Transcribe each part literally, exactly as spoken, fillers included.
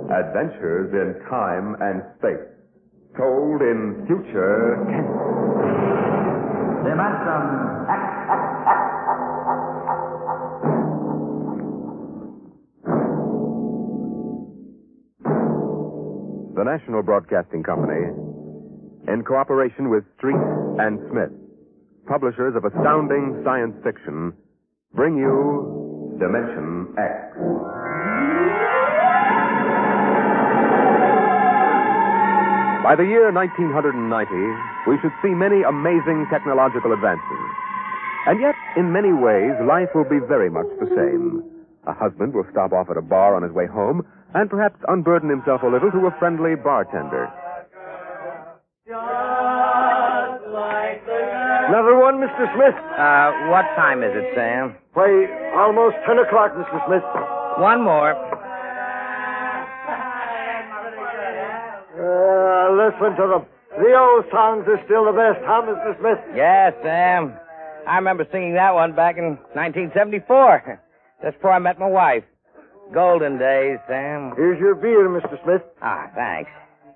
Adventures in Time and Space. Told in future tense. Dimension X. The National Broadcasting Company, in cooperation with Street and Smith, publishers of astounding science fiction, bring you Dimension X. By the year nineteen ninety, we should see many amazing technological advances. And yet, in many ways, life will be very much the same. A husband will stop off at a bar on his way home and perhaps unburden himself a little to a friendly bartender. Another one, Mister Smith? Uh, what time is it, Sam? Why, almost ten o'clock, Mister Smith. One more. Uh, listen to them. The old songs are still the best, huh, Mister Smith? Yes, Sam. I remember singing that one back in nineteen seventy-four. Just before I met my wife. Golden days, Sam. Here's your beer, Mister Smith. Ah, thanks.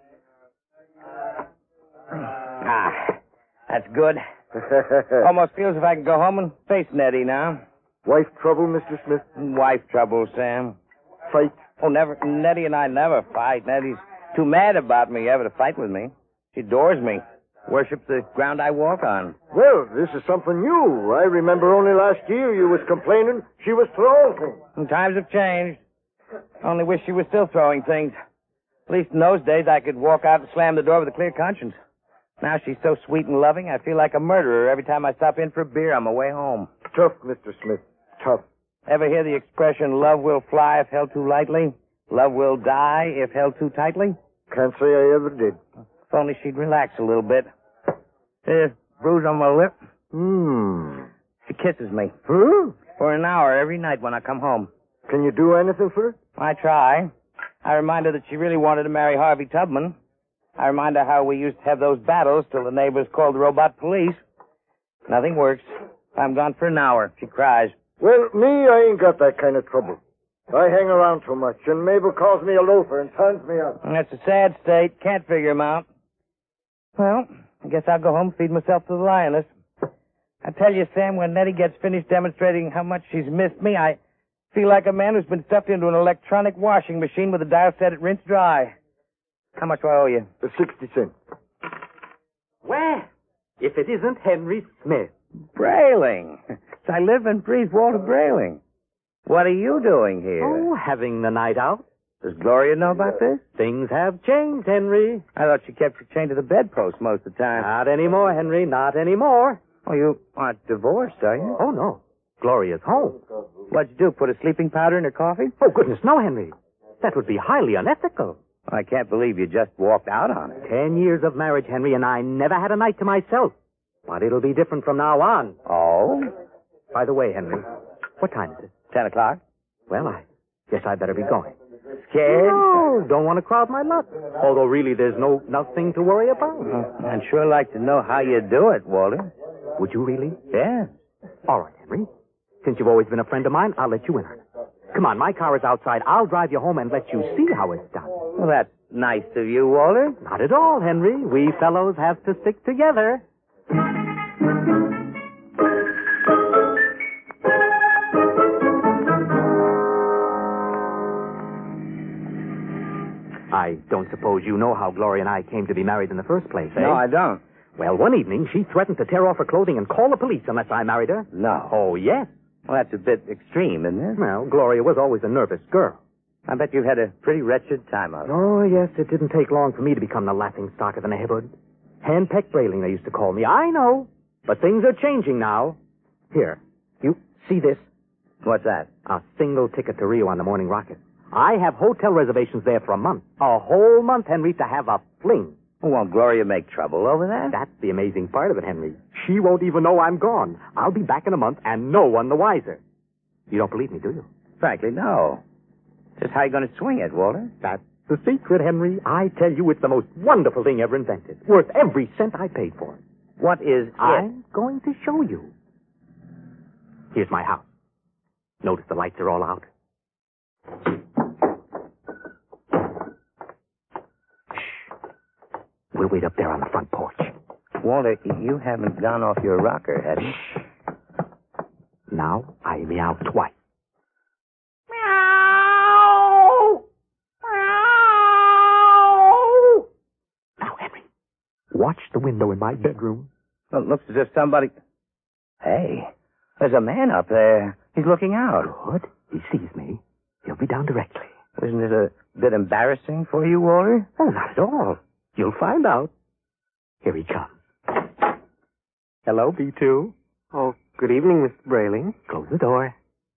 Ah, that's good. Almost feels if I can go home and face Nettie now. Wife trouble, Mister Smith? Wife trouble, Sam. Fight? Oh, never. Nettie and I never fight. Nettie's too mad about me ever to fight with me. She adores me. Worships the ground I walk on. Well, this is something new. I remember only last year you was complaining she was throwing things. And times have changed. Only wish she was still throwing things. At least in those days I could walk out and slam the door with a clear conscience. Now she's so sweet and loving, I feel like a murderer every time I stop in for a beer on my way home. Tough, Mister Smith. Tough. Ever hear the expression, love will fly if held too lightly? Love will die if held too tightly? Can't say I ever did. If only she'd relax a little bit. There's a bruise on my lip. Hmm. She kisses me. Huh? For an hour every night when I come home. Can you do anything for her? I try. I remind her that she really wanted to marry Harvey Tubman. I remind her how we used to have those battles till the neighbors called the robot police. Nothing works. I'm gone for an hour. She cries. Well, me, I ain't got that kind of trouble. I hang around too much, and Mabel calls me a loafer and turns me up. And that's a sad state. Can't figure him out. Well, I guess I'll go home and feed myself to the lioness. I tell you, Sam, when Nettie gets finished demonstrating how much she's missed me, I feel like a man who's been stuffed into an electronic washing machine with a dial set at rinse dry. How much do I owe you? Uh, Sixty cents. Well, if it isn't Henry Smith. Brayling. I live and breathe Walter Brayling. What are you doing here? Oh, having the night out. Does Gloria know about this? Things have changed, Henry. I thought she kept you chained to the bedpost most of the time. Not anymore, Henry. Not anymore. Oh, you aren't divorced, are you? Oh, no. Gloria's home. What'd you do, put a sleeping powder in her coffee? Oh, goodness, no, Henry. That would be highly unethical. I can't believe you just walked out on her. Ten years of marriage, Henry, and I never had a night to myself. But it'll be different from now on. Oh? By the way, Henry, what time is it? Ten o'clock? Well, I guess I better be going. Scared? No, don't want to crowd my luck. Although really there's no nothing to worry about. Uh, I'd sure like to know how you do it, Walter. Would you really? Yeah. All right, Henry. Since you've always been a friend of mine, I'll let you in on it. Come on, my car is outside. I'll drive you home and let you see how it's done. Well, that's nice of you, Walter. Not at all, Henry. We fellows have to stick together. I don't suppose you know how Gloria and I came to be married in the first place, eh? No, I don't. Well, one evening, she threatened to tear off her clothing and call the police unless I married her. No. Oh, yes. Well, that's a bit extreme, isn't it? Well, Gloria was always a nervous girl. I bet you've had a pretty wretched time of it. Oh, yes, it didn't take long for me to become the laughing stock of the neighborhood. Handpecked Brayling, they used to call me. I know. But things are changing now. Here, you see this? What's that? A single ticket to Rio on the morning rocket. I have hotel reservations there for a month. A whole month, Henry, to have a fling. Won't Gloria make trouble over that? That's the amazing part of it, Henry. She won't even know I'm gone. I'll be back in a month, and no one the wiser. You don't believe me, do you? Frankly, no. Just how you going to swing it, Walter? That's the secret, Henry. I tell you, it's the most wonderful thing ever invented. Worth every cent I paid for it. What is it? I'm going to show you. Here's my house. Notice the lights are all out. We'll wait up there on the front porch. Walter, you haven't gone off your rocker, have you? Now I meow twice. Meow! Meow! Now, Henry, watch the window in my bedroom. Well, it looks as if somebody... Hey, there's a man up there. He's looking out. Good. He sees me. He'll be down directly. Isn't it a bit embarrassing for you, Walter? Oh, not at all. You'll find out. Here he comes. Hello, B two. Oh, good evening, Mister Brayling. Close the door.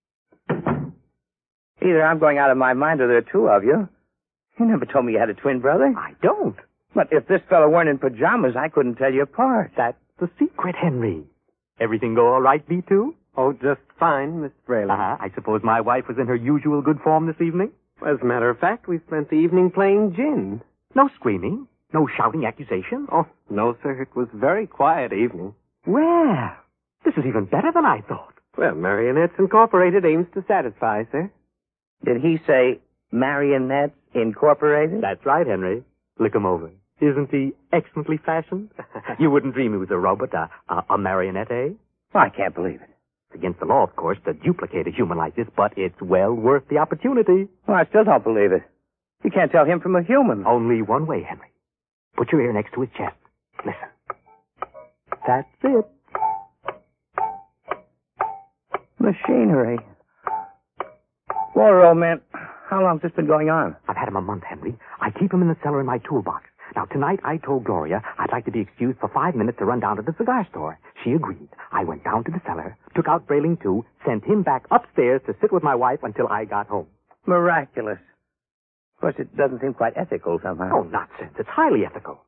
Either I'm going out of my mind or there are two of you. You never told me you had a twin brother. I don't. But if this fellow weren't in pajamas, I couldn't tell you apart. That's the secret, Henry. Everything go all right, B two? Oh, just fine, Mister Brayling. Uh-huh. I suppose my wife was in her usual good form this evening? As a matter of fact, we spent the evening playing gin. No screaming? No shouting accusations? Oh, no, sir. It was a very quiet evening. Well, this is even better than I thought. Well, Marionettes Incorporated aims to satisfy, sir. Did he say Marionettes Incorporated? That's right, Henry. Look him over. Isn't he excellently fashioned? You wouldn't dream he was a robot, a, a, a marionette, eh? I can't believe it. It's against the law, of course, to duplicate a human like this, but it's well worth the opportunity. Well, I still don't believe it. You can't tell him from a human. Only one way, Henry. Put your ear next to his chest. Listen. That's it. Machinery. Walter, old man, how long's this been going on? I've had him a month, Henry. I keep him in the cellar in my toolbox. Now, tonight I told Gloria I'd like to be excused for five minutes to run down to the cigar store. She agreed. I went down to the cellar, took out Brayling too, sent him back upstairs to sit with my wife until I got home. Miraculous. Of course, it doesn't seem quite ethical somehow. Oh, nonsense. It's highly ethical.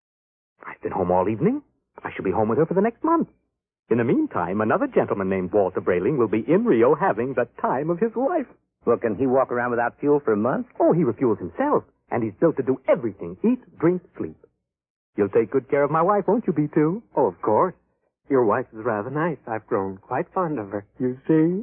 I've been home all evening. I shall be home with her for the next month. In the meantime, another gentleman named Walter Brayling will be in Rio having the time of his life. Well, can he walk around without fuel for a month? Oh, he refuels himself, and he's built to do everything. Eat, drink, sleep. You'll take good care of my wife, won't you, B two? Oh, of course. Your wife is rather nice. I've grown quite fond of her. You see?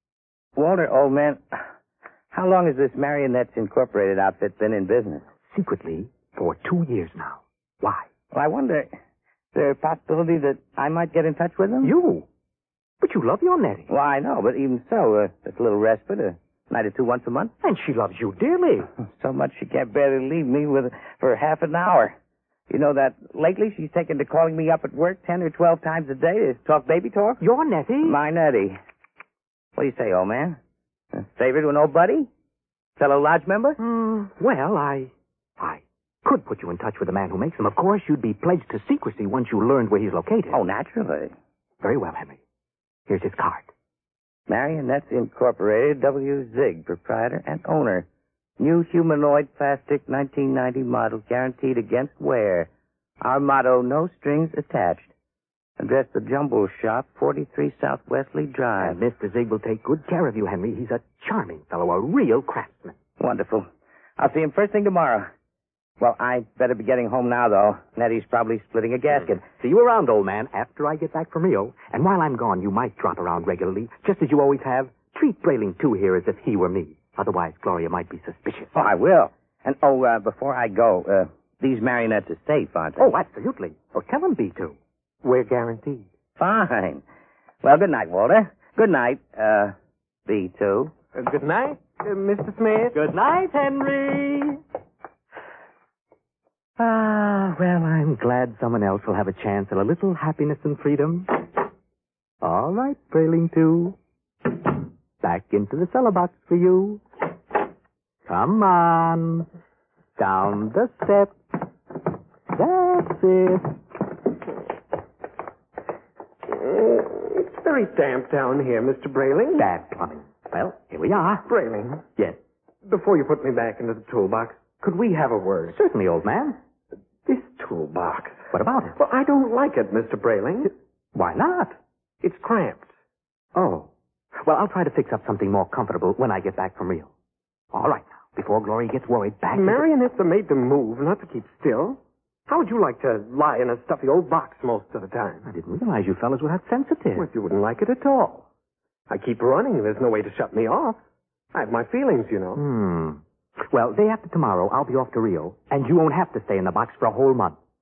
Walter, old man, how long has this Marionettes Incorporated outfit been in business? Secretly, for two years now. Why? Well, I wonder, is there a possibility that I might get in touch with them? You? But you love your Nettie. Well, I know, but even so, uh, it's a little respite, a night or two once a month. And she loves you dearly. So much she can't barely leave me with for half an hour. You know that lately she's taken to calling me up at work ten or twelve times a day to talk baby talk? Your Nettie? My Nettie. What do you say, old man? A favor to an old buddy? Fellow lodge member? Mm, well, I... I could put you in touch with the man who makes them. Of course, you'd be pledged to secrecy once you learned where he's located. Oh, naturally. Very well, Henry. Here's his card. Marionettes Incorporated, W. Zig, proprietor and owner. New humanoid plastic nineteen ninety model, guaranteed against wear. Our motto, no strings attached. Address the Jumble Shop, forty-three South Wesley Drive. And Mister Zig will take good care of you, Henry. He's a charming fellow, a real craftsman. Wonderful. I'll see him first thing tomorrow. Well, I'd better be getting home now, though. Nettie's probably splitting a gasket. See you around, old man, after I get back from Rio. And while I'm gone, you might drop around regularly, just as you always have. Treat Brayling, too, here as if he were me. Otherwise, Gloria might be suspicious. Oh, I will. And, oh, uh, before I go, uh, these marionettes are safe, aren't they? Oh, absolutely. Oh, tell him, B two. We're guaranteed. Fine. Well, good night, Walter. Good night, uh, B two. Uh, good night, uh, Mister Smith. Good night, Henry. Ah, well, I'm glad someone else will have a chance at a little happiness and freedom. All right, Brayling two. Back into the cellar box for you. Come on. Down the steps. That's it. It's very damp down here, Mister Brayling. Bad plumbing. Well, here we are. Brayling, Yes. before you put me back into the toolbox, could we have a word? Certainly, old man. This toolbox. What about it? Well, I don't like it, Mister Brayling. Why not? It's cramped. Oh. Well, I'll try to fix up something more comfortable when I get back from Rio. All right, now, before Gloria gets worried, back... Marionettes are made to move, not to keep still. How would you like to lie in a stuffy old box most of the time? I didn't realize you fellas were that sensitive. Well, you wouldn't like it at all. I keep running. There's no way to shut me off. I have my feelings, you know. Hmm. Well, day after tomorrow, I'll be off to Rio, and you won't have to stay in the box for a whole month.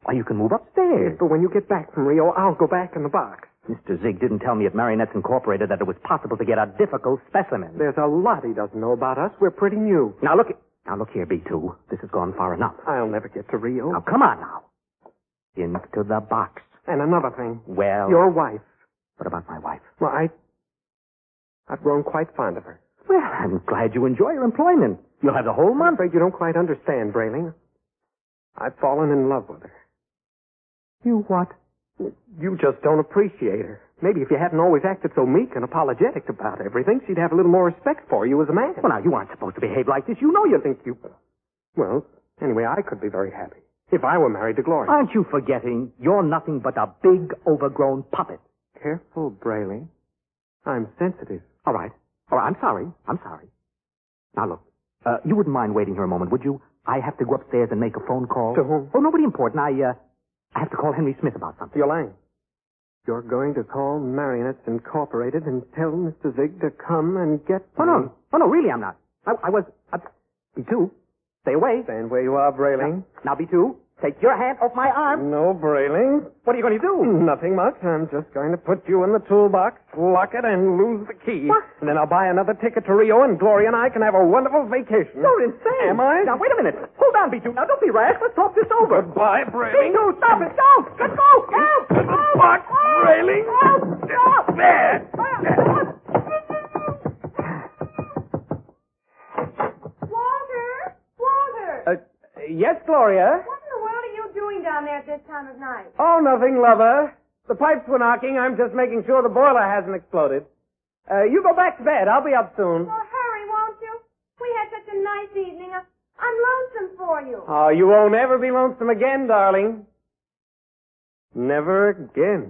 Why, you can move upstairs. Yes, but when you get back from Rio, I'll go back in the box. Mister Zig didn't tell me at Marionettes Incorporated that it was possible to get a difficult specimen. There's a lot he doesn't know about us. We're pretty new. Now look, now look here, B two. This has gone far enough. I'll never get to Rio. Now come on now. Into the box. And another thing. Well. Your wife. What about my wife? Well, I... I've grown quite fond of her. Well, I'm glad you enjoy your employment. You'll have the whole I'm month. afraid you don't quite understand, Brayling. I've fallen in love with her. You what? You just don't appreciate her. Maybe if you hadn't always acted so meek and apologetic about everything, she'd have a little more respect for you as a man. Well, now, you aren't supposed to behave like this. You know you think you... Well, anyway, I could be very happy if I were married to Gloria. Aren't you forgetting you're nothing but a big, overgrown puppet? Careful, Brayling. I'm sensitive. All right. All right, I'm sorry. I'm sorry. Now, look, uh, you wouldn't mind waiting here a moment, would you? I have to go upstairs and make a phone call. To whom? Oh, nobody important. I, uh, I have to call Henry Smith about something. Yolaine, you're going to call Marionettes Incorporated and tell Mister Zig to come and get Oh, me. no. Oh, no, really, I'm not. I, I was... Uh, B two, stay away. Stand where you are, Brayling. Now, B two, take your hand off my arm. No, Brayling. What are you going to do? Nothing much. I'm just going to put you in the toolbox, lock it, and lose the key. What? And then I'll buy another ticket to Rio, and Gloria and I can have a wonderful vacation. You're insane. Am I? Now, wait a minute. Hold on, B two. Now, don't be rash. Let's talk this over. Goodbye, B Brayling. two, stop it. Don't. Let go. Help. The box, Brayling. Help. Stop. There. Walter! Walter! Uh, yes, Gloria? What in the world are you doing down there at this time of night? Oh, nothing, lover. The pipes were knocking. I'm just making sure the boiler hasn't exploded. Uh, you go back to bed. I'll be up soon. Well, hurry, won't you? We had such a nice evening. I- I'm lonesome for you. Oh, you won't ever be lonesome again, darling. Never again.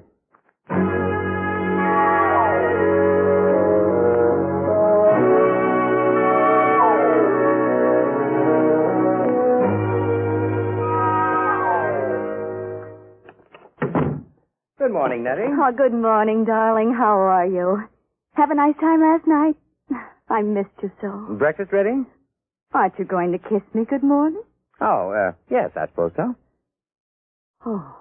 Good morning, Nettie. Oh, good morning, darling. How are you? Have a nice time last night? I missed you so. Breakfast ready? Aren't you going to kiss me good morning? Oh, uh, yes, I suppose so. Oh.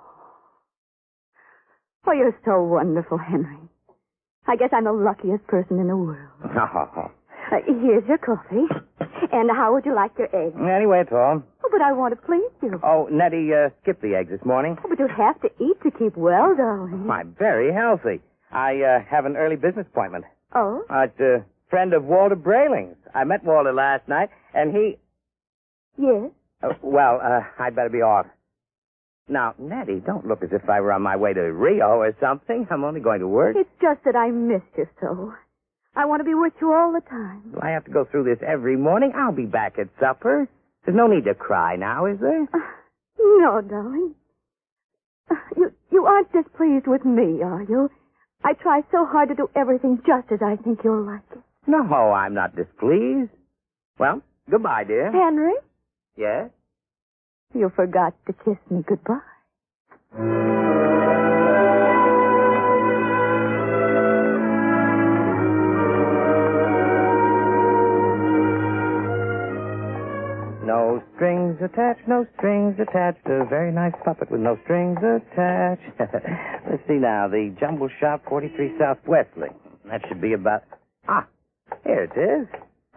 Oh, you're so wonderful, Henry. I guess I'm the luckiest person in the world. Oh. Uh, here's your coffee. And how would you like your eggs? Anyway, it's all. Oh, but I want to please you. Oh, Nettie, uh, skipped the eggs this morning. Oh, but you have to eat to keep well, darling. I'm very healthy. I, uh, have an early business appointment. Oh? Uh, it's a friend of Walter Brayling's. I met Walter last night, and he... Yes? Uh, well, uh, I'd better be off. Now, Nettie, don't look as if I were on my way to Rio or something. I'm only going to work. It's just that I miss you so. I want to be with you all the time. Do I have to go through this every morning? I'll be back at supper. There's no need to cry now, is there? Uh, no, darling. Uh, you, you aren't displeased with me, are you? I try so hard to do everything just as I think you'll like it. No, I'm not displeased. Well, goodbye, dear. Henry, Yes? you forgot to kiss me goodbye. No strings attached, no strings attached. A very nice puppet with no strings attached. Let's see now. The Jumble Shop, forty-three South Wesley. That should be about... Ah, here it is.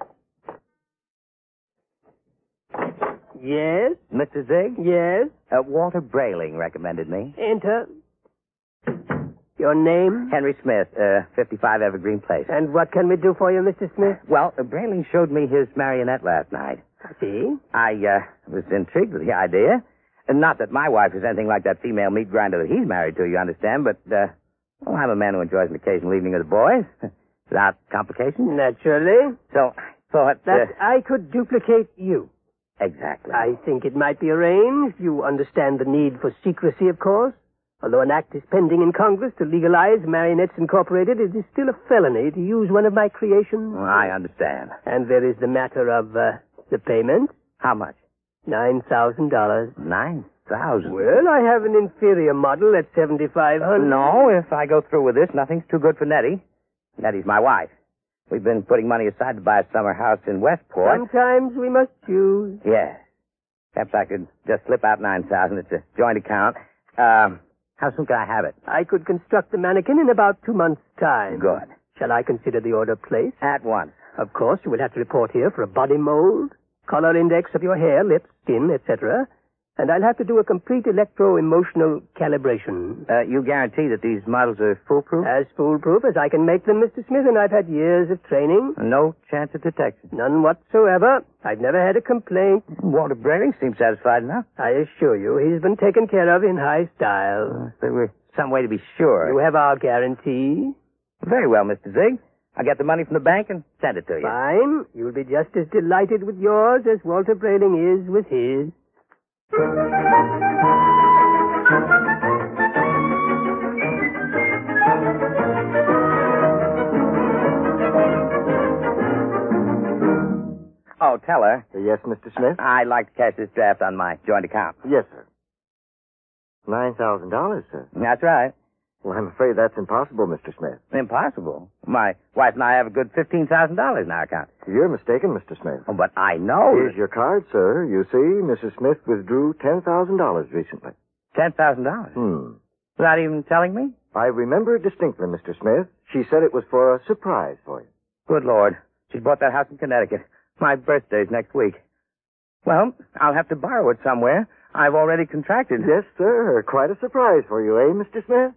Yes? Mister Zig? Yes? Uh, Walter Brayling recommended me. Enter. Your name? Henry Smith, uh, fifty-five Evergreen Place. And what can we do for you, Mister Smith? Well, uh, Brayling showed me his marionette last night. I see. I, uh, was intrigued with the idea. And not that my wife is anything like that female meat grinder that he's married to, you understand, but, uh, well, I'm a man who enjoys an occasional evening with the boys. Without complications. Naturally. So, I thought, That uh, I could duplicate you. exactly. I think it might be arranged. You understand the need for secrecy, of course. Although an act is pending in Congress to legalize Marionettes Incorporated, it is still a felony to use one of my creations. Well, I understand. And there is the matter of uh, the payment. How much? Nine thousand dollars. Nine thousand. Well, I have an inferior model at seventy-five hundred. No, if I go through with this, nothing's too good for Nettie. Nettie's my wife. We've been putting money aside to buy a summer house in Westport. Sometimes we must choose. Yes. Perhaps I could just slip out nine thousand. It's a joint account. Um, how soon can I have it? I could construct the mannequin in about two months' time. Good. Shall I consider the order placed? At once. Of course, you will have to report here for a body mold, color index of your hair, lips, skin, et cetera. And I'll have to do a complete electro-emotional calibration. Uh, you guarantee that these models are foolproof? As foolproof as I can make them, Mister Smith, and I've had years of training. No chance of detection? None whatsoever. I've never had a complaint. Walter Brayling seems satisfied enough. I assure you, he's been taken care of in high style. Uh, there was some way to be sure. You have our guarantee. Very well, Mister Zigg. I'll get the money from the bank and send it to you. Fine. You'll be just as delighted with yours as Walter Brayling is with his. Oh, tell her. Yes, Mister Smith? I'd like to cash this draft on my joint account. Yes, sir. Nine thousand dollars, sir. That's right. Well, I'm afraid that's impossible, Mister Smith. Impossible. My wife and I have a good fifteen thousand dollars in our account. You're mistaken, Mister Smith. Oh, but I know. Here's your card, sir. You see, Missus Smith withdrew ten thousand dollars recently. ten thousand dollars? Hmm. Without even telling me? I remember it distinctly, Mister Smith. She said it was for a surprise for you. Good Lord. She bought that house in Connecticut. My birthday's next week. Well, I'll have to borrow it somewhere. I've already contracted. Yes, sir. Quite a surprise for you, eh, Mister Smith?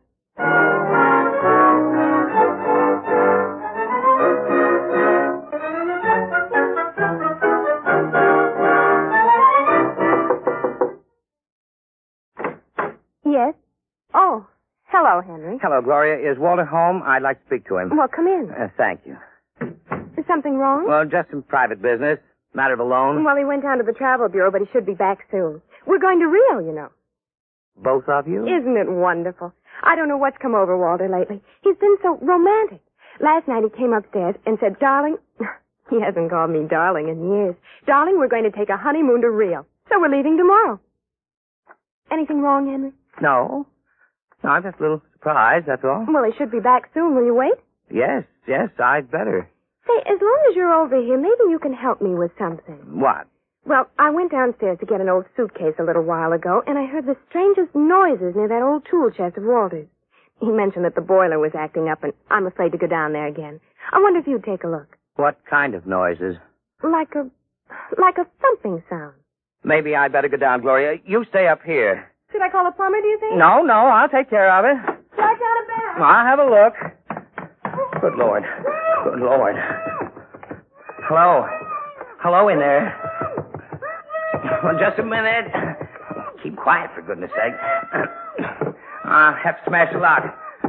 Yes? Oh, hello, Henry. Hello, Gloria. Is Walter home? I'd like to speak to him. Well, come in. Uh, thank you. Is something wrong? Well, just some private business. Matter of a loan. Well, he went down to the travel bureau, but he should be back soon. We're going to Rio, you know. Both of you? Isn't it wonderful? I don't know what's come over Walter lately. He's been so romantic. Last night he came upstairs and said, darling, he hasn't called me darling in years. Darling, we're going to take a honeymoon to Rio. So we're leaving tomorrow. Anything wrong, Henry? No. No, I'm just a little surprised, that's all. Well, he should be back soon. Will you wait? Yes, yes, I'd better. Say, as long as you're over here, maybe you can help me with something. What? Well, I went downstairs to get an old suitcase a little while ago, and I heard the strangest noises near that old tool chest of Walter's. He mentioned that the boiler was acting up, and I'm afraid to go down there again. I wonder if you'd take a look. What kind of noises? Like a... like a thumping sound. Maybe I'd better go down, Gloria. You stay up here. Should I call a plumber, do you think? No, no, I'll take care of it. Slide down a bed. I'll have a look. Good Lord. Good Lord. Hello. Hello in there. Well, just a minute. Keep quiet, for goodness sake. I'll have to smash the lock.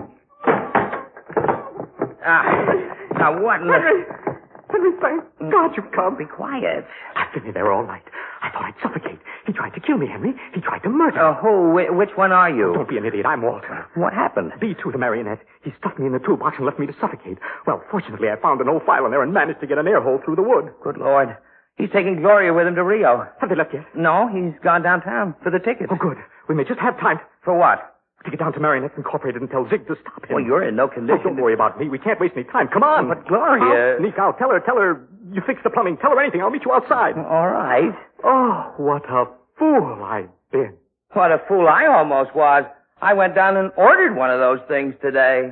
Ah, now what in the... Henry! Henry, thank God you've come. Be quiet. I've been in there all night. I thought I'd suffocate. He tried to kill me, Henry. He tried to murder me. Oh, who? Wh- which one are you? Don't be an idiot. I'm Walter. What happened? B two, the marionette. He stuffed me in the toolbox and left me to suffocate. Well, fortunately, I found an old file in there and managed to get an air hole through the wood. Good Lord. He's taking Gloria with him to Rio. Have they left yet? No, he's gone downtown for the tickets. Oh, good. We may just have time For what? to get down to Marionettes Incorporated and tell Zig to stop him. Well, you're in no Oh, condition don't to... worry about me. We can't waste any time. Come on. But, Gloria... I'll sneak out. Tell her, tell her you fixed the plumbing. Tell her anything. I'll meet you outside. All right. Oh, what a fool I've been. What a fool I almost was. I went down and ordered one of those things today.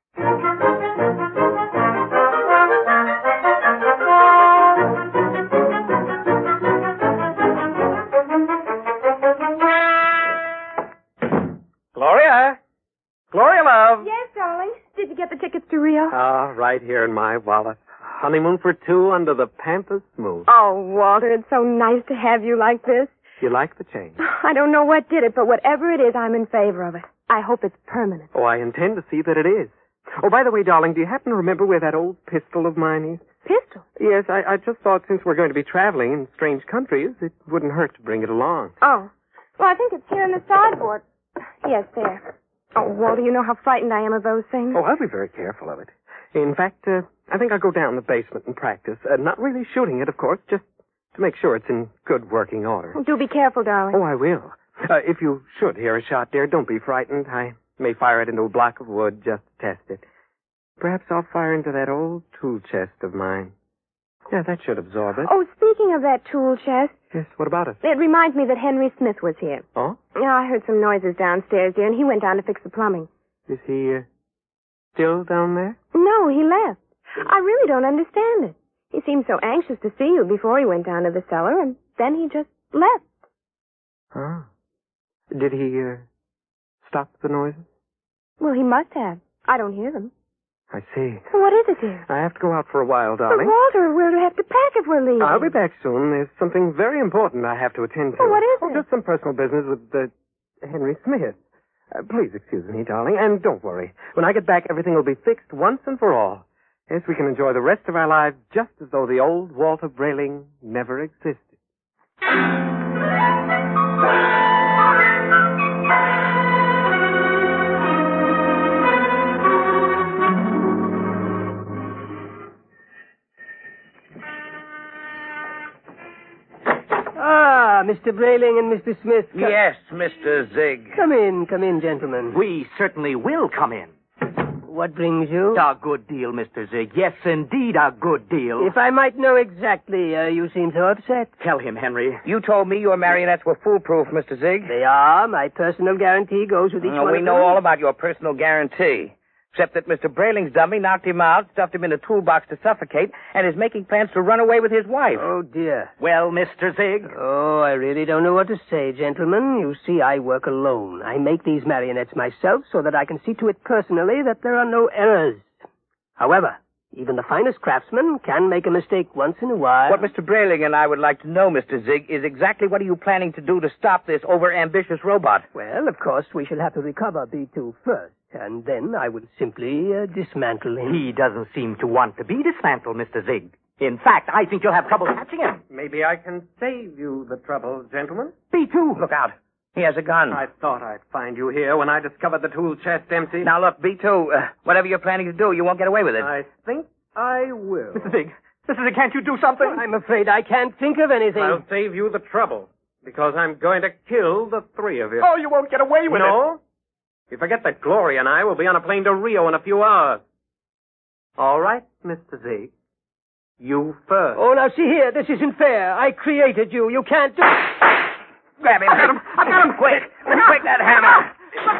Gloria? Gloria, love. Yes, darling. Did you get the tickets to Rio? Ah, right here in my wallet. Honeymoon for two under the Pampas Smooth. Oh, Walter, it's so nice to have you like this. You like the change? I don't know what did it, but whatever it is, I'm in favor of it. I hope it's permanent. Oh, I intend to see that it is. Oh, by the way, darling, do you happen to remember where that old pistol of mine is? Pistol? Yes, I, I just thought since we're going to be traveling in strange countries, it wouldn't hurt to bring it along. Oh. Well, I think it's here in the sideboard. Yes, there. Oh, Walter, you know how frightened I am of those things. Oh, I'll be very careful of it. In fact, uh, I think I'll go down the basement and practice. Uh, not really shooting it, of course, just to make sure it's in good working order. Do be careful, darling. Oh, I will. Uh, if you should hear a shot, dear, don't be frightened. I may fire it into a block of wood just to test it. Perhaps I'll fire into that old tool chest of mine. Yeah, that should absorb it. Oh, speaking of that tool chest, Yes, what about it? it reminds me that Henry Smith was here. Oh? Yeah, I heard some noises downstairs, dear, and he went down to fix the plumbing. Is he uh, still down there? No, he left. I really don't understand it. He seemed so anxious to see you before he went down to the cellar, and then he just left. Oh. Did he uh, stop the noises? Well, he must have. I don't hear them. I see. So what is it, dear? I have to go out for a while, But darling. Walter, we'll have to pack if we're leaving. I'll be back soon. There's something very important I have to attend to. Well, what is oh, it? Just some personal business with uh, Henry Smith. Uh, please excuse me, darling, and don't worry. When I get back, everything will be fixed once and for all. Yes, we can enjoy the rest of our lives just as though the old Walter Brayling never existed. Ah, Mister Brayling and Mister Smith. co- Yes, Mister Zig. Come in, come in, gentlemen. We certainly will come in. What brings you? A good deal, Mister Zig. Yes, indeed, a good deal. If I might know exactly, uh, you seem so upset. Tell him, Henry. You told me your marionettes were foolproof, Mister Zig. They are. My personal guarantee goes with each Oh, one we of know them. all about your personal guarantee. Except that Mister Brayling's dummy knocked him out, stuffed him in a toolbox to suffocate, and is making plans to run away with his wife. Oh, dear. Well, Mister Zig. Oh, I really don't know what to say, gentlemen. You see, I work alone. I make these marionettes myself so that I can see to it personally that there are no errors. However, even the finest craftsman can make a mistake once in a while. What Mister Brayling and I would like to know, Mister Zig, is exactly what are you planning to do to stop this over-ambitious robot? Well, of course, we shall have to recover B two first, and then I will simply uh, dismantle him. He doesn't seem to want to be dismantled, Mister Zig. In fact, I think you'll have trouble catching him. Maybe I can save you the trouble, gentlemen. B two. Look out. He has a gun. I thought I'd find you here when I discovered the tool chest empty. Now, look, B two, uh, whatever you're planning to do, you won't get away with it. I think I will. Mister Zig. Mister Zig, can't you do something? I'm afraid I can't think of anything. I'll save you the trouble, because I'm going to kill the three of you. Oh, you won't get away with it. No? You forget that Gloria and I will be on a plane to Rio in a few hours. All right, Mister Zig. You first. Oh, now see here, this isn't fair. I created you. You can't do... Grab him. I got him. I got him. Quick. Quick, that hammer.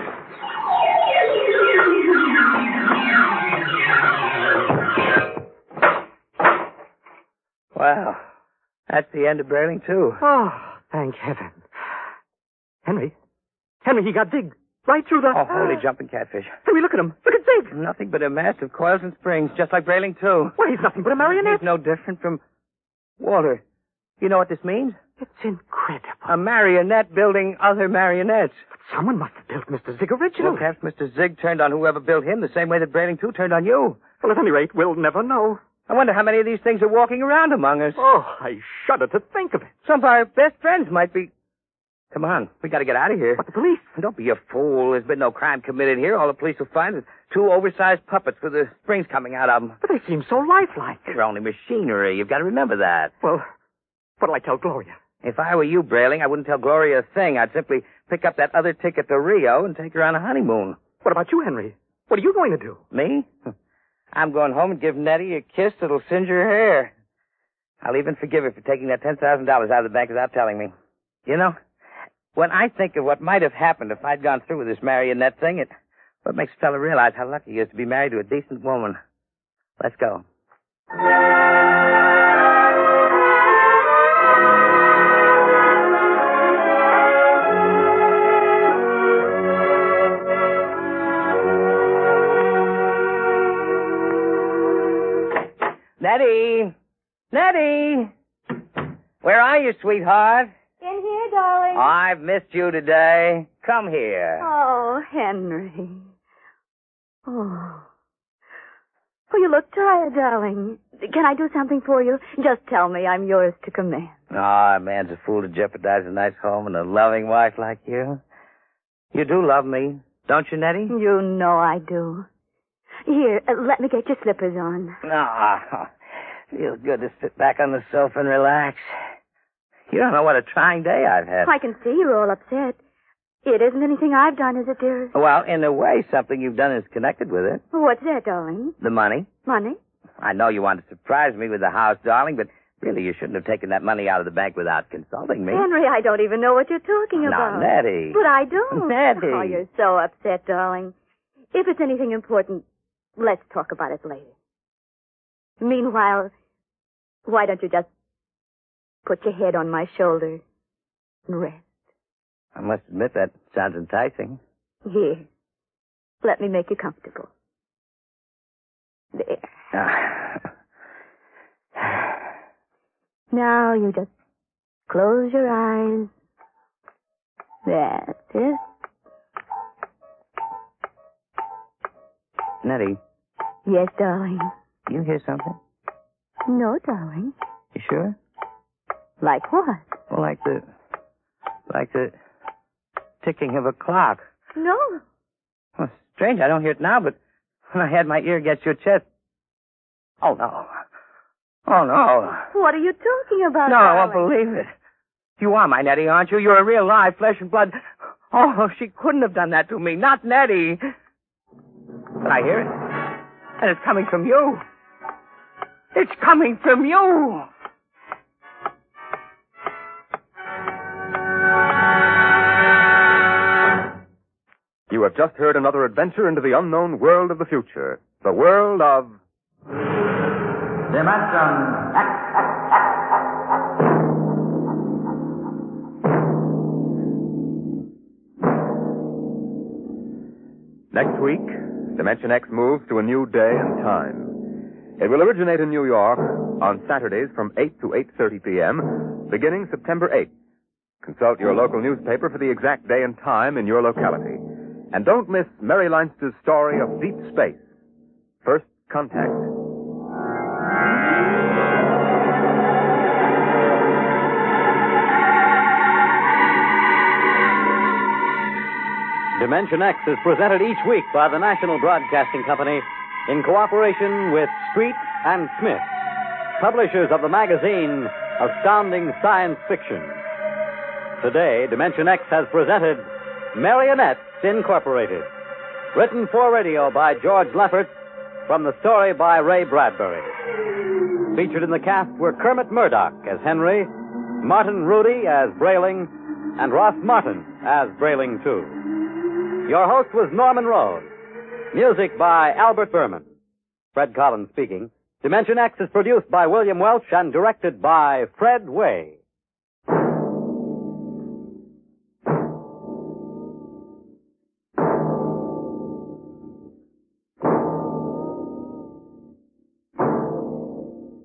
Well, that's the end of Brayling, too. Oh, thank heaven. Henry. Henry, he got Zig right through the... Oh, holy jumping catfish. Henry, look at him. Look at Zig. Nothing but a mass of coils and springs, just like Brayling, too. Well, he's nothing but a marionette. He's no different from... Walter, you know what this means? It's incredible. A marionette building other marionettes. But someone must have built Mister Zig originally. Well, perhaps Mister Zig turned on whoever built him the same way that Brayling, too, turned on you. Well, at any rate, we'll never know. I wonder how many of these things are walking around among us. Oh, I shudder to think of it. Some of our best friends might be... Come on, we got to get out of here. But the police... Don't be a fool. There's been no crime committed here. All the police will find is two oversized puppets with the springs coming out of them. But they seem so lifelike. They're only machinery. You've got to remember that. Well, what'll I tell Gloria? If I were you, Brayling, I wouldn't tell Gloria a thing. I'd simply pick up that other ticket to Rio and take her on a honeymoon. What about you, Henry? What are you going to do? Me? I'm going home and give Nettie a kiss that'll singe her hair. I'll even forgive her for taking that ten thousand dollars out of the bank without telling me. You know, when I think of what might have happened if I'd gone through with this marionette thing, it what makes a fellow realize how lucky he is to be married to a decent woman. Let's go. Nettie! Nettie! Where are you, sweetheart? In here, darling. I've missed you today. Come here. Oh, Henry. Oh. Oh, you look tired, darling. Can I do something for you? Just tell me. I'm yours to command. Ah, a man's a fool to jeopardize a nice home and a loving wife like you. You do love me, don't you, Nettie? You know I do. Here, uh, let me get your slippers on. Ah, feels good to sit back on the sofa and relax. You don't know what a trying day I've had. I can see you're all upset. It isn't anything I've done, is it, dearest? Well, in a way, something you've done is connected with it. What's that, darling? The money. Money? I know you want to surprise me with the house, darling, but really you shouldn't have taken that money out of the bank without consulting me. Henry, I don't even know what you're talking Now, about. Nettie. But I don't. Nettie. Oh, you're so upset, darling. If it's anything important, let's talk about it later. Meanwhile, why don't you just put your head on my shoulder and rest? I must admit that sounds enticing. Here. Let me make you comfortable. There. Now you just close your eyes. That's it. Nettie. Yes, darling. You hear something? No, darling. You sure? Like what? Well, like the... like the ticking of a clock. No. Well, strange, I don't hear it now, but when I had my ear against your chest... Oh, no. Oh, no. What are you talking about, No, I won't darling? believe it. You are my Nettie, aren't you? You're a real live flesh and blood... Oh, she couldn't have done that to me. Not Nettie. But I hear it. And it's coming from you. It's coming from you. You have just heard another adventure into the unknown world of the future. The world of... Dimension X. Next week, Dimension X moves to a new day and time. It will originate in New York on Saturdays from eight to eight thirty p.m., beginning September eighth. Consult your local newspaper for the exact day and time in your locality. And don't miss Mary Leinster's story of deep space. First Contact. Dimension X is presented each week by the National Broadcasting Company in cooperation with Street and Smith, publishers of the magazine Astounding Science Fiction. Today, Dimension X has presented Marionettes Incorporated, written for radio by George Leffert, from the story by Ray Bradbury. Featured in the cast were Kermit Murdoch as Henry, Martin Rudy as Brayling, and Ross Martin as Brayling, too. Your host was Norman Rose. Music by Albert Berman. Fred Collins speaking. Dimension X is produced by William Welch and directed by Fred Way.